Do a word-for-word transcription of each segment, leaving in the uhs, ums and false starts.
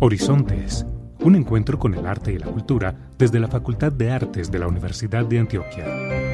Horizontes, un encuentro con el arte y la cultura desde la Facultad de Artes de la Universidad de Antioquia.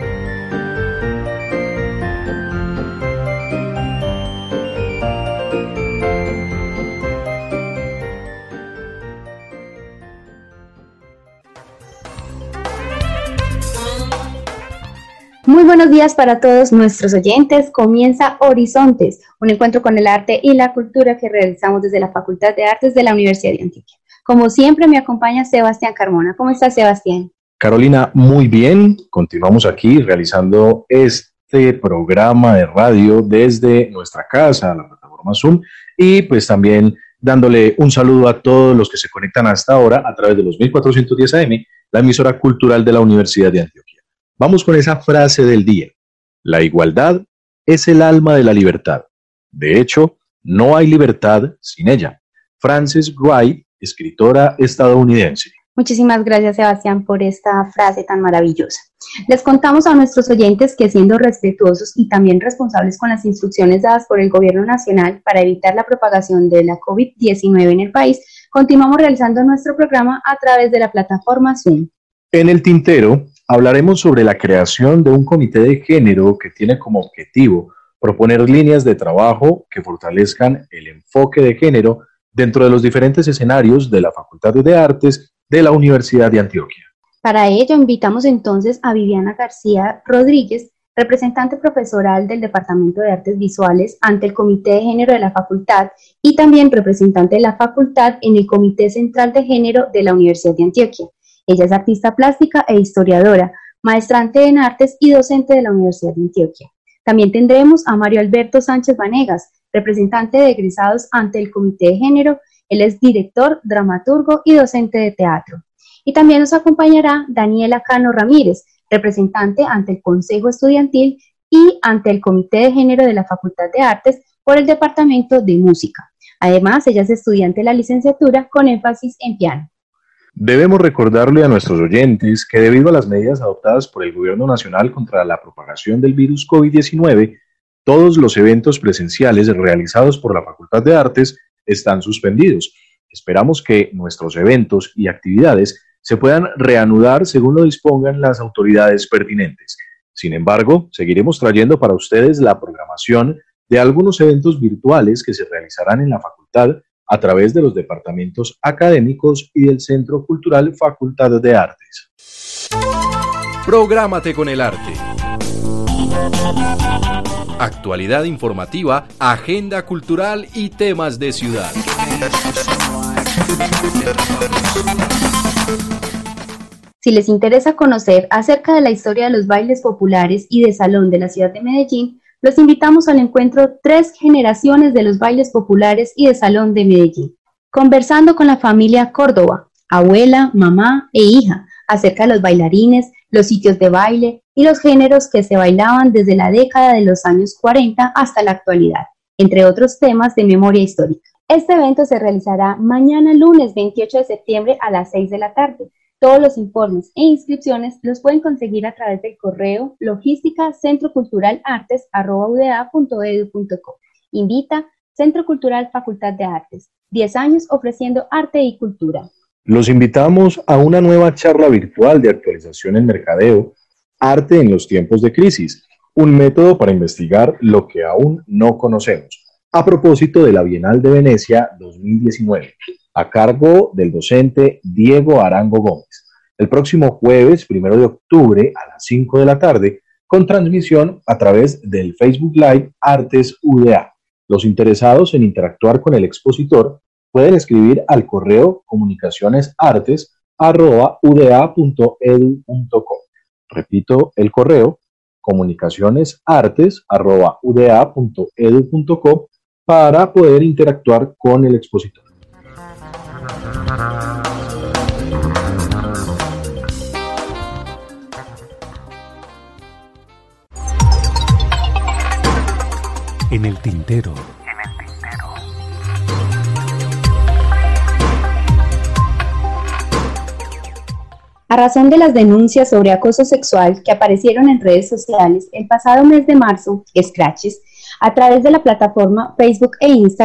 Muy buenos días para todos nuestros oyentes. Comienza Horizontes, un encuentro con el arte y la cultura que realizamos desde la Facultad de Artes de la Universidad de Antioquia. Como siempre me acompaña Sebastián Carmona. ¿Cómo estás, Sebastián? Carolina, muy bien. Continuamos aquí realizando este programa de radio desde nuestra casa, la plataforma Zoom, y pues también dándole un saludo a todos los que se conectan hasta ahora a través de los mil cuatrocientos diez A M, la emisora cultural de la Universidad de Antioquia. Vamos con esa frase del día. La igualdad es el alma de la libertad. De hecho, no hay libertad sin ella. Frances Wright, escritora estadounidense. Muchísimas gracias, Sebastián, por esta frase tan maravillosa. Les contamos a nuestros oyentes que, siendo respetuosos y también responsables con las instrucciones dadas por el Gobierno Nacional para evitar la propagación de la COVID diecinueve en el país, continuamos realizando nuestro programa a través de la plataforma Zoom. En el tintero hablaremos sobre la creación de un comité de género que tiene como objetivo proponer líneas de trabajo que fortalezcan el enfoque de género dentro de los diferentes escenarios de la Facultad de Artes de la Universidad de Antioquia. Para ello invitamos entonces a Viviana García Rodríguez, representante profesoral del Departamento de Artes Visuales ante el Comité de Género de la Facultad y también representante de la Facultad en el Comité Central de Género de la Universidad de Antioquia. Ella es artista plástica e historiadora, maestrante en artes y docente de la Universidad de Antioquia. También tendremos a Mario Alberto Sánchez Vanegas, representante de egresados ante el Comité de Género. Él es director, dramaturgo y docente de teatro. Y también nos acompañará Daniela Cano Ramírez, representante ante el Consejo Estudiantil y ante el Comité de Género de la Facultad de Artes por el Departamento de Música. Además, ella es estudiante de la licenciatura con énfasis en piano. Debemos recordarle a nuestros oyentes que debido a las medidas adoptadas por el Gobierno Nacional contra la propagación del virus COVID diecinueve, todos los eventos presenciales realizados por la Facultad de Artes están suspendidos. Esperamos que nuestros eventos y actividades se puedan reanudar según lo dispongan las autoridades pertinentes. Sin embargo, seguiremos trayendo para ustedes la programación de algunos eventos virtuales que se realizarán en la facultad a través de los departamentos académicos y del Centro Cultural Facultad de Artes. Prográmate con el arte. Actualidad informativa, agenda cultural y temas de ciudad. Si les interesa conocer acerca de la historia de los bailes populares y de salón de la ciudad de Medellín, los invitamos al encuentro Tres Generaciones de los Bailes Populares y de Salón de Medellín, conversando con la familia Córdoba, abuela, mamá e hija, acerca de los bailarines, los sitios de baile y los géneros que se bailaban desde la década de los años cuarenta hasta la actualidad, entre otros temas de memoria histórica. Este evento se realizará mañana lunes veintiocho de septiembre a las seis de la tarde. Todos los informes e inscripciones los pueden conseguir a través del correo logística centro cultural artes arroba u d a punto e d u punto co. Invita Centro Cultural Facultad de Artes, diez años ofreciendo arte y cultura. Los invitamos a una nueva charla virtual de actualización en mercadeo, arte en los tiempos de crisis, un método para investigar lo que aún no conocemos, a propósito de la Bienal de Venecia dos mil diecinueve. A cargo del docente Diego Arango Gómez, el próximo jueves, primero de octubre, a las cinco de la tarde, con transmisión a través del Facebook Live Artes U D A. Los interesados en interactuar con el expositor pueden escribir al correo comunicacionesartes arroba u d a punto e d u punto co. Repito el correo comunicacionesartes arroba u d a punto e d u punto co para poder interactuar con el expositor. En el tintero. A razón de las denuncias sobre acoso sexual que aparecieron en redes sociales el pasado mes de marzo, Scratches, a través de la plataforma Facebook e Instagram,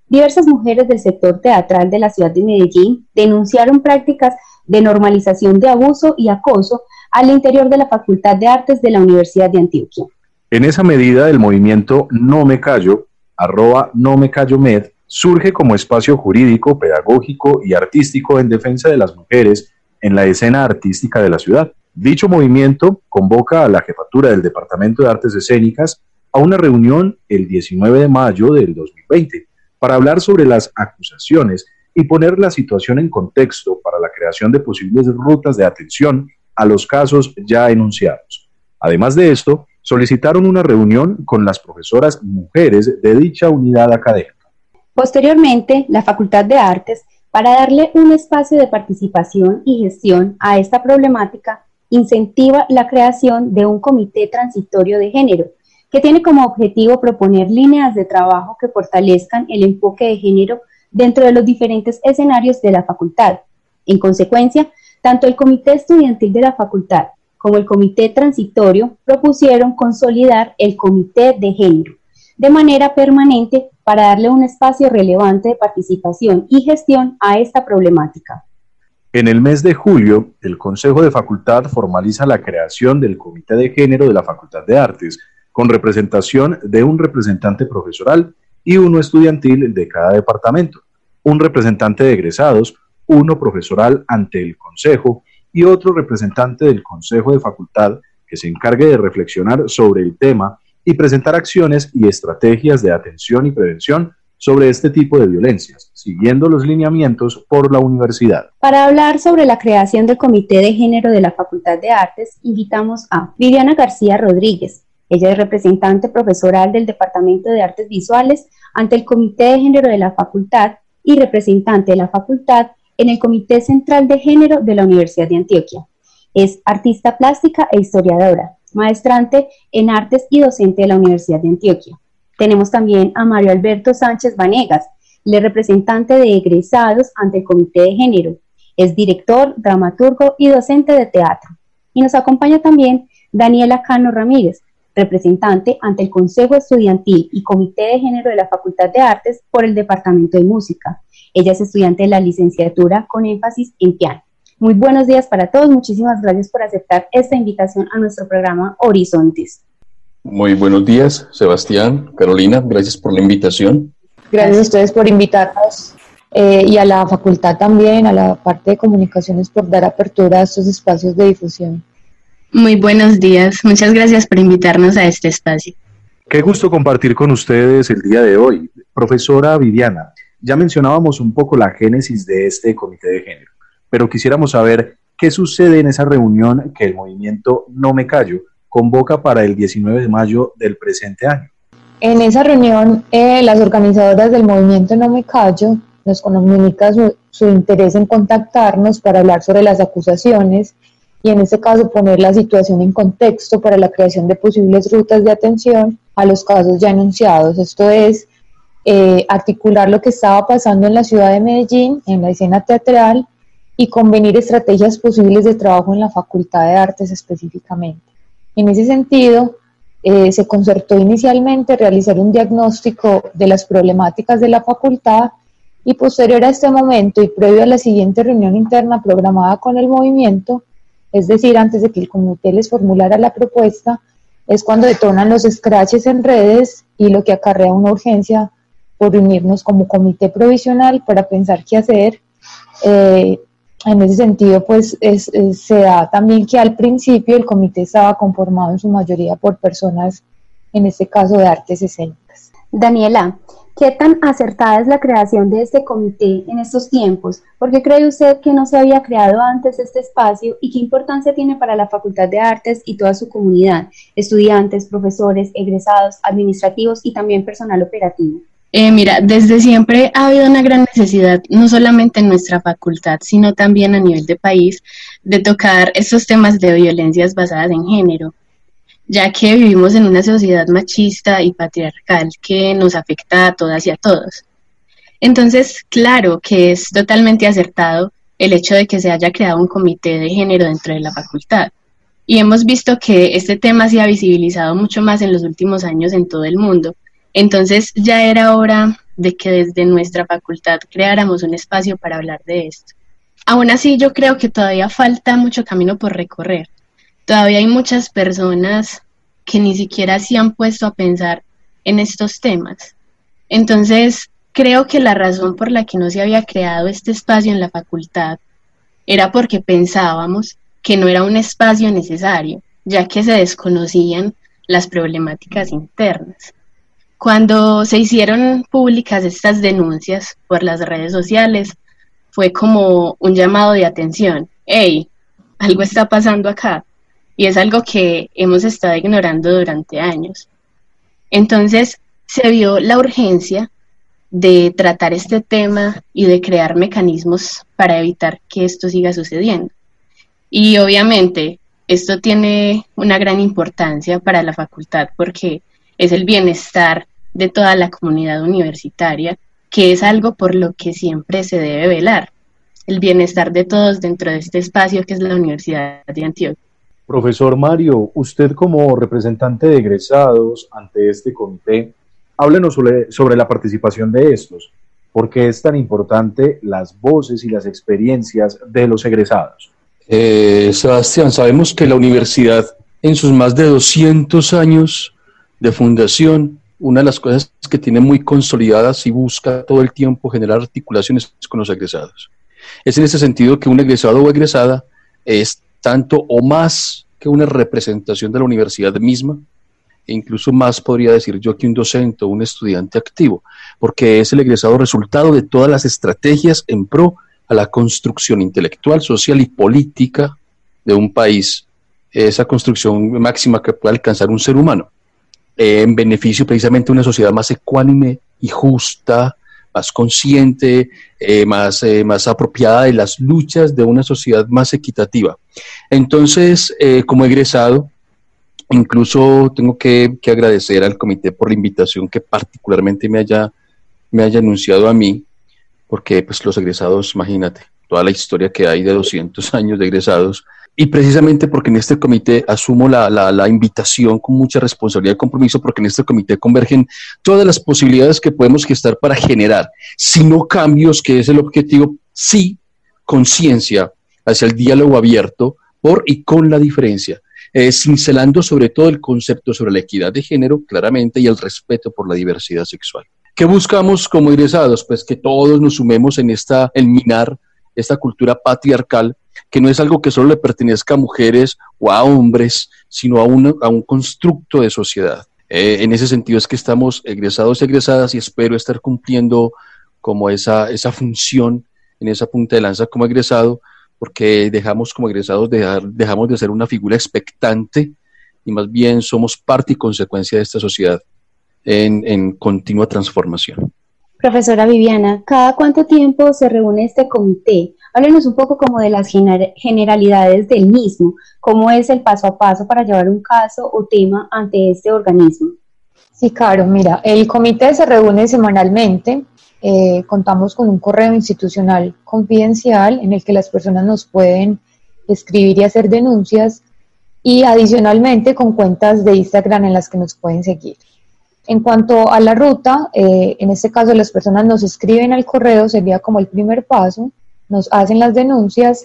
diversas mujeres del sector teatral de la ciudad de Medellín denunciaron prácticas de normalización de abuso y acoso al interior de la Facultad de Artes de la Universidad de Antioquia. En esa medida, el movimiento No Me Callo, arroba No Me Callo Med, surge como espacio jurídico, pedagógico y artístico en defensa de las mujeres en la escena artística de la ciudad. Dicho movimiento convoca a la jefatura del Departamento de Artes Escénicas a una reunión el diecinueve de mayo del dos mil veinte para hablar sobre las acusaciones y poner la situación en contexto para la creación de posibles rutas de atención a los casos ya enunciados. Además de esto, solicitaron una reunión con las profesoras mujeres de dicha unidad académica. Posteriormente, la Facultad de Artes, para darle un espacio de participación y gestión a esta problemática, incentiva la creación de un comité transitorio de género, que tiene como objetivo proponer líneas de trabajo que fortalezcan el enfoque de género dentro de los diferentes escenarios de la facultad. En consecuencia, tanto el Comité Estudiantil de la Facultad como el Comité Transitorio propusieron consolidar el Comité de Género de manera permanente para darle un espacio relevante de participación y gestión a esta problemática. En el mes de julio, el Consejo de Facultad formaliza la creación del Comité de Género de la Facultad de Artes, con representación de un representante profesoral y uno estudiantil de cada departamento, un representante de egresados, uno profesoral ante el Consejo y otro representante del Consejo de Facultad que se encargue de reflexionar sobre el tema y presentar acciones y estrategias de atención y prevención sobre este tipo de violencias, siguiendo los lineamientos por la universidad. Para hablar sobre la creación del Comité de Género de la Facultad de Artes, invitamos a Viviana García Rodríguez. Ella es representante profesoral del Departamento de Artes Visuales ante el Comité de Género de la Facultad y representante de la Facultad en el Comité Central de Género de la Universidad de Antioquia. Es artista plástica e historiadora, maestrante en artes y docente de la Universidad de Antioquia. Tenemos también a Mario Alberto Sánchez Vanegas, él es representante de egresados ante el Comité de Género. Es director, dramaturgo y docente de teatro. Y nos acompaña también Daniela Cano Ramírez, representante ante el Consejo Estudiantil y Comité de Género de la Facultad de Artes por el Departamento de Música. Ella es estudiante de la licenciatura con énfasis en piano. Muy buenos días para todos, muchísimas gracias por aceptar esta invitación a nuestro programa Horizontes. Muy buenos días, Sebastián, Carolina, gracias por la invitación. Gracias a ustedes por invitarnos eh, y a la facultad también, a la parte de comunicaciones por dar apertura a estos espacios de difusión. Muy buenos días, muchas gracias por invitarnos a este espacio. Qué gusto compartir con ustedes el día de hoy. Profesora Viviana, ya mencionábamos un poco la génesis de este comité de género, pero quisiéramos saber qué sucede en esa reunión que el movimiento No Me Callo convoca para el diecinueve de mayo del presente año. En esa reunión, eh, las organizadoras del movimiento No Me Callo nos comunican su, su interés en contactarnos para hablar sobre las acusaciones y en este caso poner la situación en contexto para la creación de posibles rutas de atención a los casos ya enunciados. Esto es eh, articular lo que estaba pasando en la ciudad de Medellín, en la escena teatral, y convenir estrategias posibles de trabajo en la Facultad de Artes específicamente. En ese sentido, eh, se concertó inicialmente realizar un diagnóstico de las problemáticas de la facultad y posterior a este momento y previo a la siguiente reunión interna programada con el movimiento, es decir, antes de que el comité les formulara la propuesta, es cuando detonan los escraches en redes y lo que acarrea una urgencia por reunirnos como comité provisional para pensar qué hacer. Eh, en ese sentido, pues es, es, se da también que al principio el comité estaba conformado en su mayoría por personas, en este caso de artes escénicas. Daniela, ¿qué tan acertada es la creación de este comité en estos tiempos? ¿Por qué cree usted que no se había creado antes este espacio y qué importancia tiene para la Facultad de Artes y toda su comunidad, estudiantes, profesores, egresados, administrativos y también personal operativo? Eh, mira, desde siempre ha habido una gran necesidad, no solamente en nuestra facultad, sino también a nivel de país, de tocar estos temas de violencias basadas en género, ya que vivimos en una sociedad machista y patriarcal que nos afecta a todas y a todos. Entonces, claro que es totalmente acertado el hecho de que se haya creado un comité de género dentro de la facultad. Y hemos visto que este tema se ha visibilizado mucho más en los últimos años en todo el mundo. Entonces, ya era hora de que desde nuestra facultad creáramos un espacio para hablar de esto. Aún así, yo creo que todavía falta mucho camino por recorrer. Todavía hay muchas personas que ni siquiera se han puesto a pensar en estos temas. Entonces, creo que la razón por la que no se había creado este espacio en la facultad era porque pensábamos que no era un espacio necesario, ya que se desconocían las problemáticas internas. Cuando se hicieron públicas estas denuncias por las redes sociales, fue como un llamado de atención. ¡Hey! Algo está pasando acá. Y es algo que hemos estado ignorando durante años. Entonces, se vio la urgencia de tratar este tema y de crear mecanismos para evitar que esto siga sucediendo. Y obviamente, esto tiene una gran importancia para la facultad porque es el bienestar de toda la comunidad universitaria, que es algo por lo que siempre se debe velar, el bienestar de todos dentro de este espacio que es la Universidad de Antioquia. Profesor Mario, usted como representante de egresados ante este comité, háblenos sobre, sobre la participación de estos. ¿Por qué es tan importante las voces y las experiencias de los egresados? Eh, Sebastián, sabemos que la universidad en sus más de doscientos años de fundación, una de las cosas que tiene muy consolidadas y busca todo el tiempo generar articulaciones con los egresados. Es en ese sentido que un egresado o egresada es tanto o más que una representación de la universidad misma, e incluso más podría decir yo que un docente o un estudiante activo, porque es el egresado resultado de todas las estrategias en pro a la construcción intelectual, social y política de un país, esa construcción máxima que puede alcanzar un ser humano, eh, en beneficio precisamente de una sociedad más ecuánime y justa, más consciente, eh, más, eh, más apropiada de las luchas de una sociedad más equitativa. Entonces, eh, como egresado, incluso tengo que, que agradecer al comité por la invitación que particularmente me haya, me haya anunciado a mí, porque pues los egresados, imagínate, toda la historia que hay de doscientos años de egresados, y precisamente porque en este comité asumo la, la, la invitación con mucha responsabilidad y compromiso, porque en este comité convergen todas las posibilidades que podemos gestar para generar, si no cambios, que es el objetivo, sí conciencia hacia el diálogo abierto por y con la diferencia, eh, cincelando sobre todo el concepto sobre la equidad de género, claramente, y el respeto por la diversidad sexual. ¿Qué buscamos como egresados? Pues que todos nos sumemos en esta, en minar esta cultura patriarcal, que no es algo que solo le pertenezca a mujeres o a hombres, sino a, una, a un constructo de sociedad. Eh, en ese sentido es que estamos egresados y egresadas y espero estar cumpliendo como esa, esa función en esa punta de lanza como egresado, porque dejamos como egresados, dejar, dejamos de ser una figura expectante y más bien somos parte y consecuencia de esta sociedad en, en continua transformación. Profesora Viviana, ¿cada cuánto tiempo se reúne este comité? Háblenos un poco como de las gener- generalidades del mismo, cómo es el paso a paso para llevar un caso o tema ante este organismo. Sí, claro, mira, el comité se reúne semanalmente, eh, contamos con un correo institucional confidencial en el que las personas nos pueden escribir y hacer denuncias y adicionalmente con cuentas de Instagram en las que nos pueden seguir. En cuanto a la ruta, eh, en este caso las personas nos escriben al correo, sería como el primer paso, nos hacen las denuncias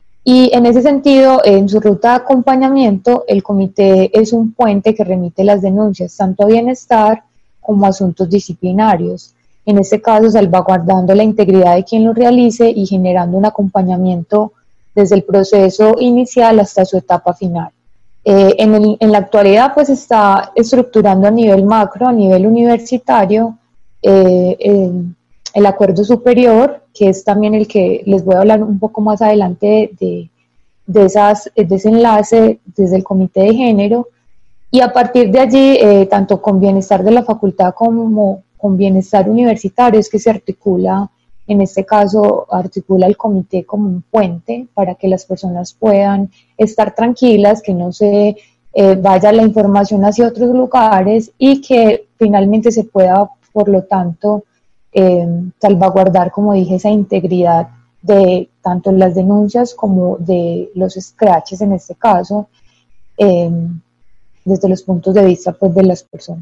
y en ese sentido, en su ruta de acompañamiento, el comité es un puente que remite las denuncias, tanto a bienestar como a asuntos disciplinarios. En este caso, salvaguardando la integridad de quien lo realice y generando un acompañamiento desde el proceso inicial hasta su etapa final. Eh, en, el, en la actualidad pues está estructurando a nivel macro, a nivel universitario, eh, eh, el acuerdo superior, que es también el que les voy a hablar un poco más adelante de, de, de, esas, de ese enlace desde el comité de género, y a partir de allí, eh, tanto con bienestar de la facultad como con bienestar universitario, es que se articula, en este caso articula el comité como un puente para que las personas puedan estar tranquilas, que no se eh, vaya la información hacia otros lugares y que finalmente se pueda, por lo tanto, eh, salvaguardar, como dije, esa integridad de tanto las denuncias como de los scratches en este caso, eh, desde los puntos de vista pues, de las personas.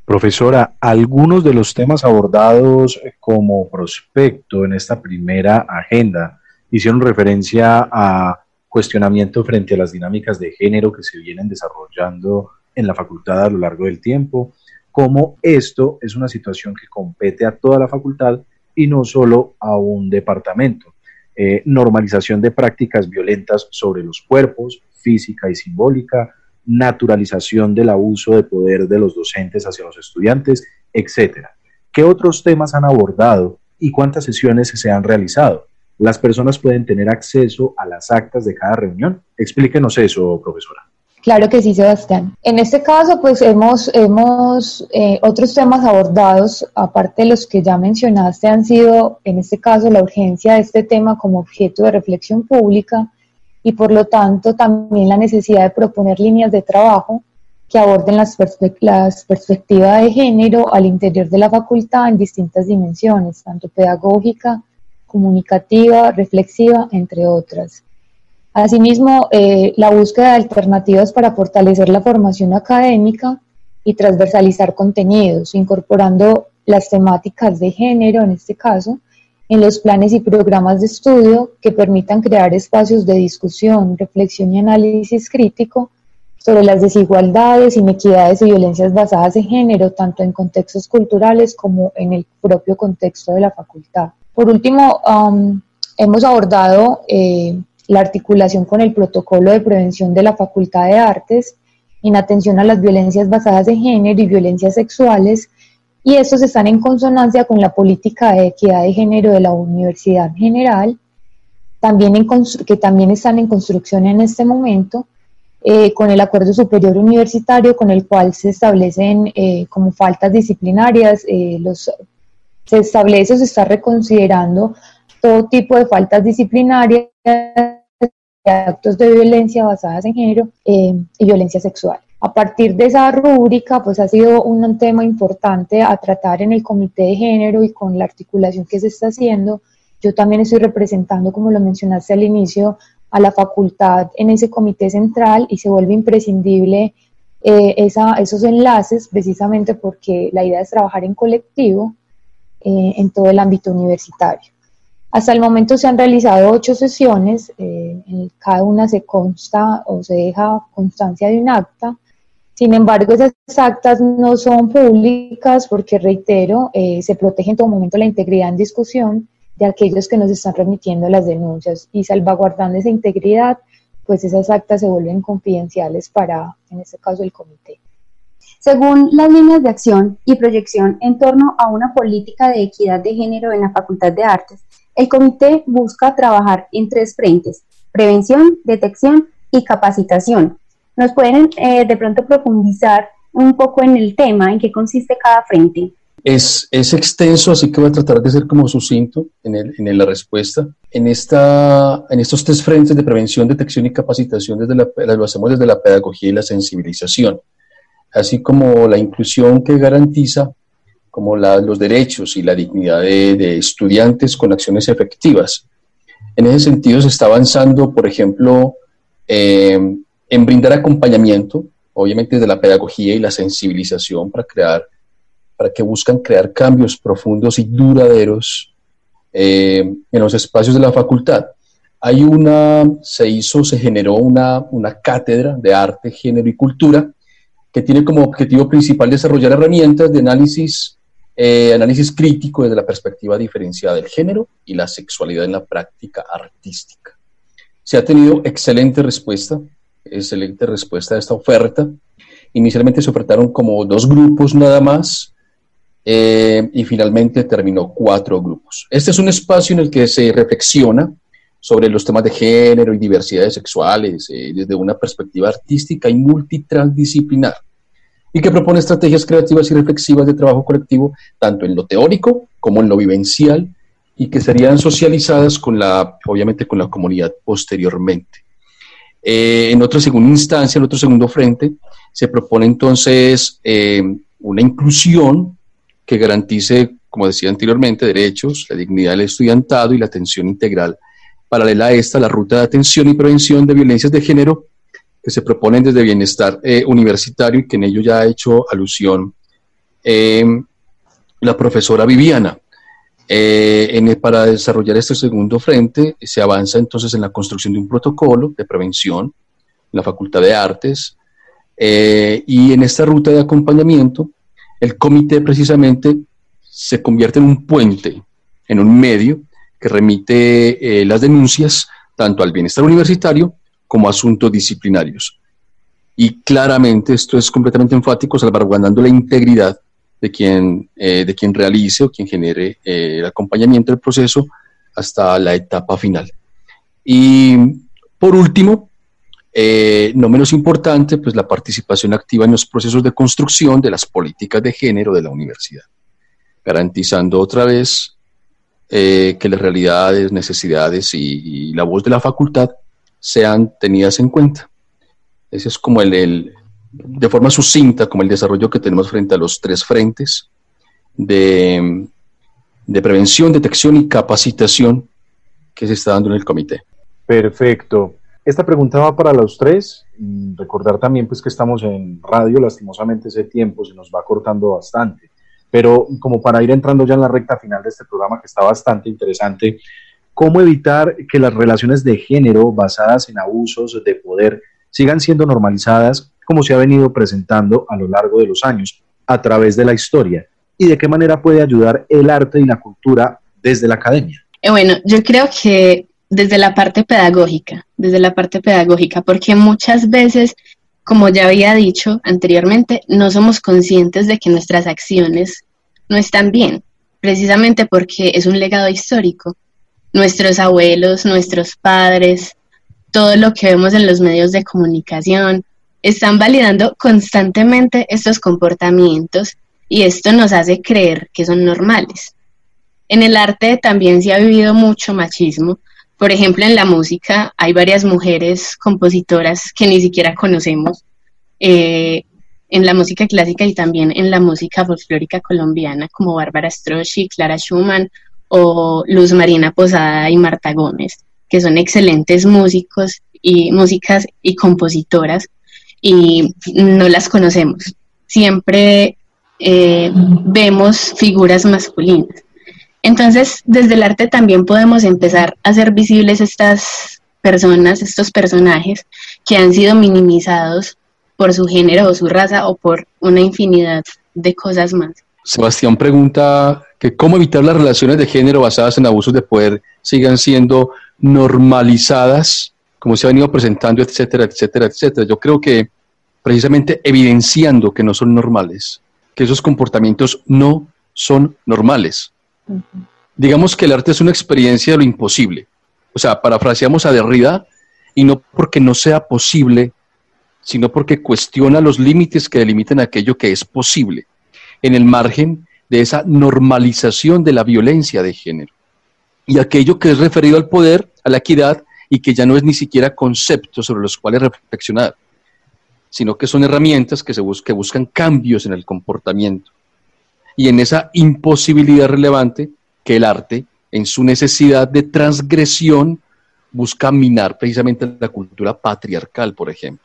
Profesora, algunos de los temas abordados como prospecto en esta primera agenda hicieron referencia a cuestionamiento frente a las dinámicas de género que se vienen desarrollando en la facultad a lo largo del tiempo, cómo esto es una situación que compete a toda la facultad y no solo a un departamento. Eh, normalización de prácticas violentas sobre los cuerpos, física y simbólica, naturalización del abuso de poder de los docentes hacia los estudiantes, etcétera. ¿Qué otros temas han abordado y cuántas sesiones se han realizado? ¿Las personas pueden tener acceso a las actas de cada reunión? Explíquenos eso, profesora. Claro que sí, Sebastián. En este caso, pues hemos, hemos eh, otros temas abordados, aparte de los que ya mencionaste, han sido, en este caso, la urgencia de este tema como objeto de reflexión pública y, por lo tanto, también la necesidad de proponer líneas de trabajo que aborden las, perspe- las perspectivas de género al interior de la facultad en distintas dimensiones, tanto pedagógica, comunicativa, reflexiva, entre otras. Asimismo, eh, la búsqueda de alternativas para fortalecer la formación académica y transversalizar contenidos, incorporando las temáticas de género, en este caso, en los planes y programas de estudio que permitan crear espacios de discusión, reflexión y análisis crítico sobre las desigualdades, inequidades y violencias basadas en género, tanto en contextos culturales como en el propio contexto de la facultad. Por último, um, hemos abordado eh, la articulación con el protocolo de prevención de la Facultad de Artes en atención a las violencias basadas en género y violencias sexuales, y estos están en consonancia con la política de equidad de género de la universidad en general, también en que también están en construcción en este momento, eh, con el Acuerdo Superior Universitario, con el cual se establecen eh, como faltas disciplinarias, eh, los, se establece o se está reconsiderando todo tipo de faltas disciplinarias, actos de violencia basadas en género eh, y violencia sexual. A partir de esa rúbrica, pues ha sido un tema importante a tratar en el Comité de Género y con la articulación que se está haciendo. Yo también estoy representando, como lo mencionaste al inicio, a la facultad en ese comité central y se vuelve imprescindible eh, esa, esos enlaces, precisamente porque la idea es trabajar en colectivo eh, en todo el ámbito universitario. Hasta el momento se han realizado ocho sesiones, eh, en cada una se consta o se deja constancia de un acta. Sin embargo, esas actas no son públicas porque, reitero, eh, se protege en todo momento la integridad en discusión de aquellos que nos están remitiendo las denuncias, y salvaguardando esa integridad, pues esas actas se vuelven confidenciales para, en este caso, el comité. Según las líneas de acción y proyección en torno a una política de equidad de género en la Facultad de Artes, el comité busca trabajar en tres frentes: prevención, detección y capacitación. ¿Nos pueden eh, de pronto profundizar un poco en el tema, en qué consiste cada frente? Es, es extenso, así que voy a tratar de ser como sucinto en, el, en la respuesta. En, esta, en estos tres frentes de prevención, detección y capacitación, desde la, lo hacemos desde la pedagogía y la sensibilización, así como la inclusión que garantiza como la, los derechos y la dignidad de, de estudiantes con acciones efectivas. En ese sentido se está avanzando, por ejemplo, eh, en brindar acompañamiento, obviamente desde la pedagogía y la sensibilización para crear, para que buscan crear cambios profundos y duraderos eh, en los espacios de la facultad. Hay una, se hizo, se generó una, una cátedra de arte, género y cultura que tiene como objetivo principal desarrollar herramientas de análisis Eh, análisis crítico desde la perspectiva diferenciada del género y la sexualidad en la práctica artística. Se ha tenido excelente respuesta, excelente respuesta a esta oferta. Inicialmente se ofertaron como dos grupos nada más eh, y finalmente terminó cuatro grupos. Este es un espacio en el que se reflexiona sobre los temas de género y diversidades sexuales eh, desde una perspectiva artística y multitransdisciplinar, y que propone estrategias creativas y reflexivas de trabajo colectivo, tanto en lo teórico como en lo vivencial, y que serían socializadas con la, obviamente con la comunidad posteriormente. Eh, en otra segunda instancia, en otro segundo frente, se propone entonces eh, una inclusión que garantice, como decía anteriormente, derechos, la dignidad del estudiantado y la atención integral. Paralela a esta, la ruta de atención y prevención de violencias de género, que se proponen desde bienestar eh, universitario y que en ello ya ha hecho alusión eh, la profesora Viviana. Eh, en, para desarrollar este segundo frente se avanza entonces en la construcción de un protocolo de prevención en la Facultad de Artes, eh, y en esta ruta de acompañamiento el comité precisamente se convierte en un puente, en un medio que remite eh, las denuncias tanto al bienestar universitario como a asuntos disciplinarios. Y claramente esto es completamente enfático, salvaguardando la integridad de quien, eh, de quien realice o quien genere eh, el acompañamiento del proceso hasta la etapa final. Y por último, eh, no menos importante, pues la participación activa en los procesos de construcción de las políticas de género de la universidad, garantizando otra vez eh, que las realidades, necesidades y, y la voz de la facultad sean tenidas en cuenta. Ese es como el, el, de forma sucinta, como el desarrollo que tenemos frente a los tres frentes de, de prevención, detección y capacitación que se está dando en el comité. Perfecto. Esta pregunta va para los tres. Recordar también pues, que estamos en radio, lastimosamente ese tiempo se nos va cortando bastante, pero como para ir entrando ya en la recta final de este programa que está bastante interesante, ¿cómo evitar que las relaciones de género basadas en abusos de poder sigan siendo normalizadas como se ha venido presentando a lo largo de los años a través de la historia? ¿Y de qué manera puede ayudar el arte y la cultura desde la academia? Eh, bueno, yo creo que desde la parte pedagógica, desde la parte pedagógica, porque muchas veces, como ya había dicho anteriormente, no somos conscientes de que nuestras acciones no están bien, precisamente porque es un legado histórico. Nuestros abuelos, nuestros padres, todo lo que vemos en los medios de comunicación, están validando constantemente estos comportamientos y esto nos hace creer que son normales. En el arte también se ha vivido mucho machismo. Por ejemplo, en la música hay varias mujeres compositoras que ni siquiera conocemos, eh, en la música clásica y también en la música folclórica colombiana, como Bárbara Strozzi, Clara Schumann o Luz Marina Posada y Marta Gómez, que son excelentes músicos y músicas y compositoras, y no las conocemos. Siempre eh, vemos figuras masculinas. Entonces, desde el arte también podemos empezar a hacer visibles estas personas, estos personajes que han sido minimizados por su género o su raza o por una infinidad de cosas más. Sebastián pregunta que cómo evitar las relaciones de género basadas en abusos de poder sigan siendo normalizadas, como se ha venido presentando, etcétera, etcétera, etcétera. Yo creo que precisamente evidenciando que no son normales, que esos comportamientos no son normales. Uh-huh. Digamos que el arte es una experiencia de lo imposible. O sea, parafraseamos a Derrida, y no porque no sea posible, sino porque cuestiona los límites que delimitan aquello que es posible, en el margen de esa normalización de la violencia de género. Y aquello que es referido al poder, a la equidad, y que ya no es ni siquiera conceptos sobre los cuales reflexionar, sino que son herramientas que, se bus- que buscan cambios en el comportamiento. Y en esa imposibilidad relevante que el arte, en su necesidad de transgresión, busca minar precisamente la cultura patriarcal, por ejemplo.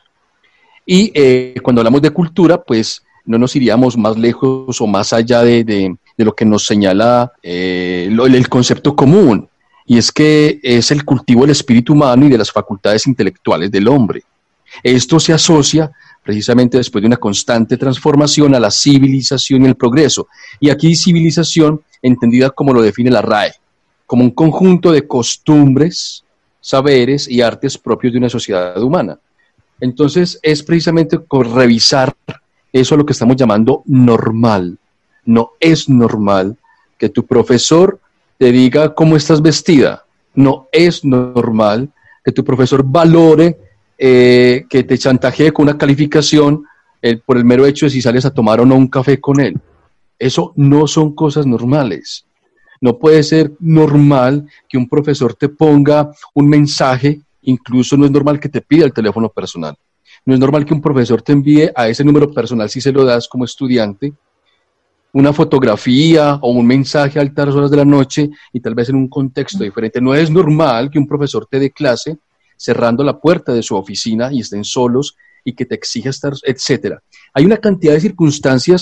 Y eh, cuando hablamos de cultura, pues no nos iríamos más lejos o más allá de, de, de lo que nos señala eh, lo, el concepto común, y es que es el cultivo del espíritu humano y de las facultades intelectuales del hombre. Esto se asocia precisamente después de una constante transformación a la civilización y el progreso. Y aquí civilización entendida como lo define la R A E, como un conjunto de costumbres, saberes y artes propios de una sociedad humana. Entonces es precisamente por revisar eso lo que estamos llamando normal. No es normal que tu profesor te diga cómo estás vestida. No es normal que tu profesor valore eh, que te chantajee con una calificación eh, por el mero hecho de si sales a tomar o no un café con él. Eso no son cosas normales. No puede ser normal que un profesor te ponga un mensaje, incluso no es normal que te pida el teléfono personal. No es normal que un profesor te envíe a ese número personal, si se lo das como estudiante, una fotografía o un mensaje a altas horas de la noche y tal vez en un contexto diferente. No es normal que un profesor te dé clase cerrando la puerta de su oficina y estén solos y que te exija estar, etcétera. Hay una cantidad de circunstancias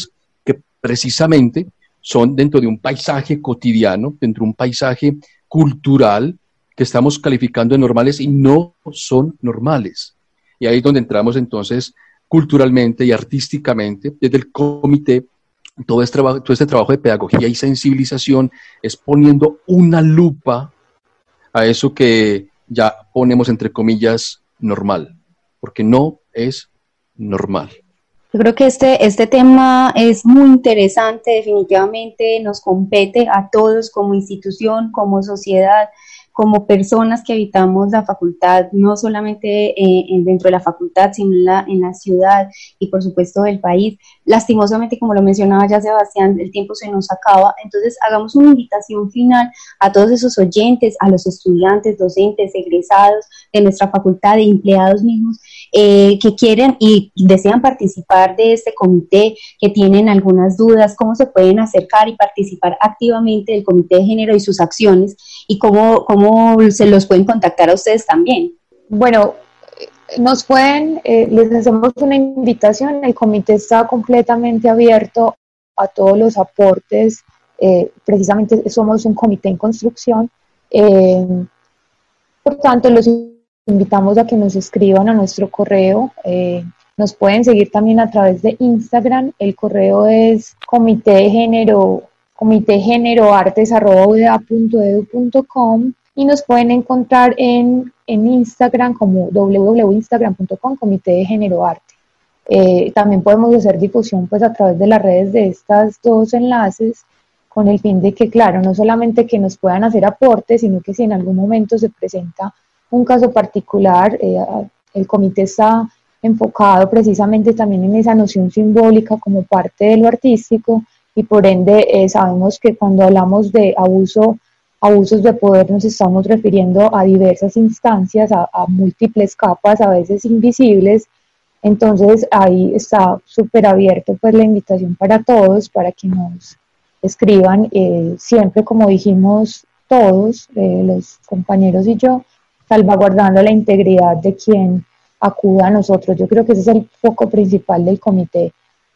que precisamente son dentro de un paisaje cotidiano, dentro de un paisaje cultural que estamos calificando de normales y no son normales. Y ahí es donde entramos entonces culturalmente y artísticamente desde el comité. Todo este, trabajo, todo este trabajo de pedagogía y sensibilización es poniendo una lupa a eso que ya ponemos entre comillas normal, porque no es normal. Yo creo que este, este tema es muy interesante, definitivamente nos compete a todos como institución, como sociedad, como personas que habitamos la facultad, no solamente eh, dentro de la facultad, sino en la, en la ciudad y por supuesto del país. Lastimosamente, como lo mencionaba ya Sebastián, el tiempo se nos acaba, entonces hagamos una invitación final a todos esos oyentes, a los estudiantes, docentes, egresados de nuestra facultad, de empleados mismos, eh, que quieren y desean participar de este comité, que tienen algunas dudas, cómo se pueden acercar y participar activamente del Comité de Género y sus acciones, y cómo, cómo se los pueden contactar a ustedes también. Bueno, nos pueden, eh, les hacemos una invitación, el comité está completamente abierto a todos los aportes, eh, precisamente somos un comité en construcción, eh, por tanto los invitamos a que nos escriban a nuestro correo, eh, nos pueden seguir también a través de Instagram, el correo es comité de género, comité género artes arroba u d a punto e d u punto com y nos pueden encontrar en, en Instagram como w w w punto instagram punto com comité de género arte. Eh, también podemos hacer difusión pues a través de las redes de estos dos enlaces con el fin de que, claro, no solamente que nos puedan hacer aportes, sino que si en algún momento se presenta un caso particular, eh, el comité está enfocado precisamente también en esa noción simbólica como parte de lo artístico y por ende eh, sabemos que cuando hablamos de abuso, abusos de poder nos estamos refiriendo a diversas instancias, a, a múltiples capas, a veces invisibles. Entonces ahí está súper abierto pues la invitación para todos, para que nos escriban, eh, siempre como dijimos todos, eh, los compañeros y yo, salvaguardando la integridad de quien acuda a nosotros. Yo creo que ese es el foco principal del comité,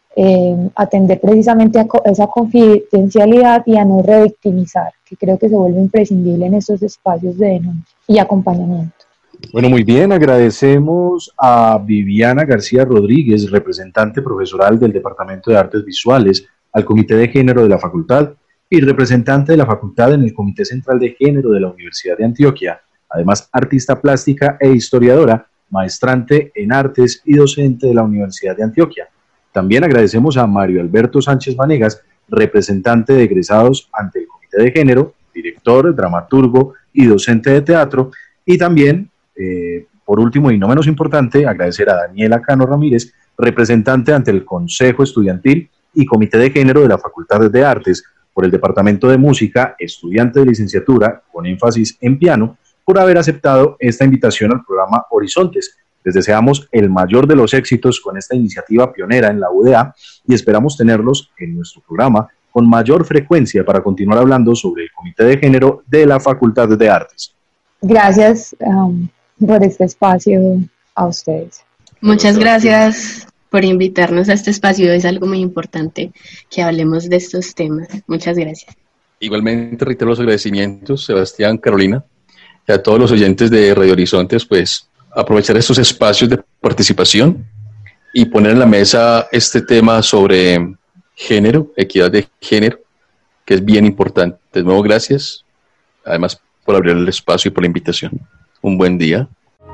eh, atender precisamente a co- esa confidencialidad y a no revictimizar, que creo que se vuelve imprescindible en estos espacios de denuncia y acompañamiento. Bueno, muy bien, agradecemos a Viviana García Rodríguez, representante profesoral del Departamento de Artes Visuales, al Comité de Género de la Facultad y representante de la Facultad en el Comité Central de Género de la Universidad de Antioquia, además artista plástica e historiadora, maestrante en artes y docente de la Universidad de Antioquia. También agradecemos a Mario Alberto Sánchez Vanegas, representante de egresados ante el Comité de Género, director, dramaturgo y docente de teatro, y también, eh, por último y no menos importante, agradecer a Daniela Cano Ramírez, representante ante el Consejo Estudiantil y Comité de Género de la Facultad de Artes, por el Departamento de Música, estudiante de licenciatura con énfasis en piano, por haber aceptado esta invitación al programa Horizontes. Les deseamos el mayor de los éxitos con esta iniciativa pionera en la U D A y esperamos tenerlos en nuestro programa con mayor frecuencia para continuar hablando sobre el Comité de Género de la Facultad de Artes. Gracias um, por este espacio a ustedes. Muchas gracias por invitarnos a este espacio, es algo muy importante que hablemos de estos temas. Muchas gracias. Igualmente reitero los agradecimientos, Sebastián, Carolina, y a todos los oyentes de Radio Horizontes, pues aprovechar estos espacios de participación y poner en la mesa este tema sobre género, equidad de género, que es bien importante. De nuevo, gracias, además por abrir el espacio y por la invitación. Un buen día.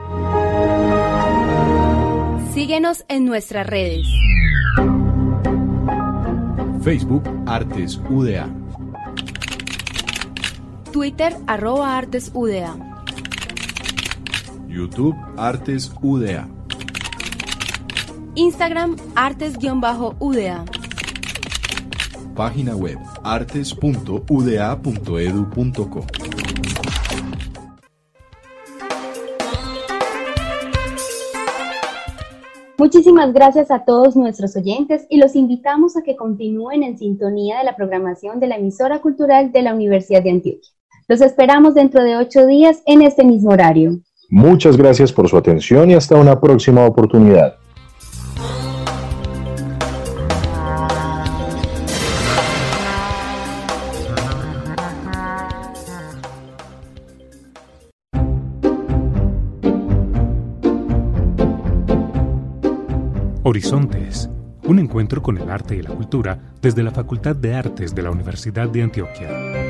Síguenos en nuestras redes. Facebook Artes U D A. Twitter arroba Artes U D A. YouTube Artes U D A. Instagram Artes-U D A. Página web artes punto u d a punto e d u punto co. Muchísimas gracias a todos nuestros oyentes y los invitamos a que continúen en sintonía de la programación de la emisora cultural de la Universidad de Antioquia. Los esperamos dentro de ocho días en este mismo horario. Muchas gracias por su atención y hasta una próxima oportunidad. Horizontes, un encuentro con el arte y la cultura desde la Facultad de Artes de la Universidad de Antioquia.